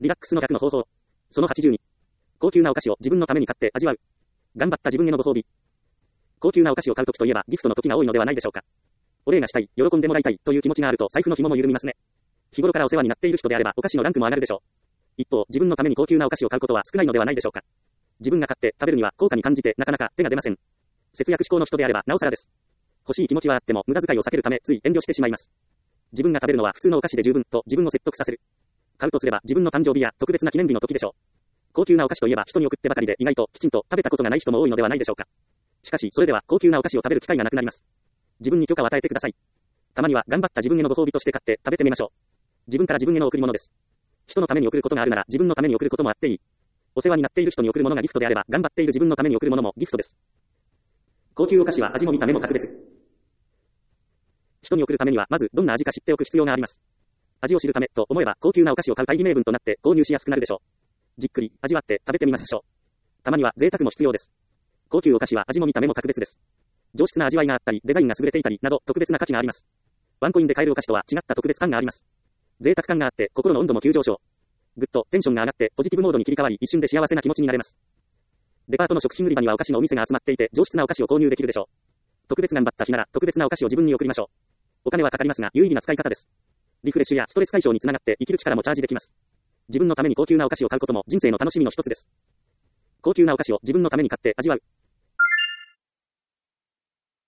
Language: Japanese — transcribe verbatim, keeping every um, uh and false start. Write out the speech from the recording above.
リラックスの逆の方法。そのはちじゅうに。高級なお菓子を自分のために買って味わう。頑張った自分へのご褒美。高級なお菓子を買うときといえばギフトの時が多いのではないでしょうか。お礼がしたい、喜んでもらいたいという気持ちがあると財布の紐も緩みますね。日頃からお世話になっている人であればお菓子のランクも上がるでしょう。一方、自分のために高級なお菓子を買うことは少ないのではないでしょうか。自分が買って食べるには高価に感じてなかなか手が出ません。節約志向の人であればなおさらです。欲しい気持ちはあっても無駄遣いを避けるためつい遠慮してしまいます。自分が食べるのは普通のお菓子で十分と自分を説得させる。買うとすれば自分の誕生日や特別な記念日の時でしょう。高級なお菓子といえば人に送ってばかりで意外ときちんと食べたことがない人も多いのではないでしょうか。しかしそれでは高級なお菓子を食べる機会がなくなります。自分に許可を与えてください。たまには頑張った自分へのご褒美として買って食べてみましょう。自分から自分への贈り物です。人のために贈ることがあるなら自分のために贈ることもあっていい。お世話になっている人に贈るものがギフトであれば頑張っている自分のために贈るものもギフトです。高級お菓子は味も見た目も格別。人に贈るためにはまずどんな味か知っておく必要があります。味を知るためと思えば高級なお菓子を買う大義名分となって購入しやすくなるでしょう。じっくり味わって食べてみましょう。たまには贅沢も必要です。高級お菓子は味も見た目も格別です。上質な味わいがあったりデザインが優れていたりなど特別な価値があります。ワンコインで買えるお菓子とは違った特別感があります。贅沢感があって心の温度も急上昇。ぐっとテンションが上がってポジティブモードに切り替わり一瞬で幸せな気持ちになれます。デパートの食品売り場にはお菓子のお店が集まっていて上質なお菓子を購入できるでしょう。特別頑張った日なら特別なお菓子を自分に贈りましょう。お金はかかりますが有意義な使い方です。リフレッシュやストレス解消につながって生きる力もチャージできます。自分のために高級なお菓子を買うことも人生の楽しみの一つです。高級なお菓子を自分のために買って味わう。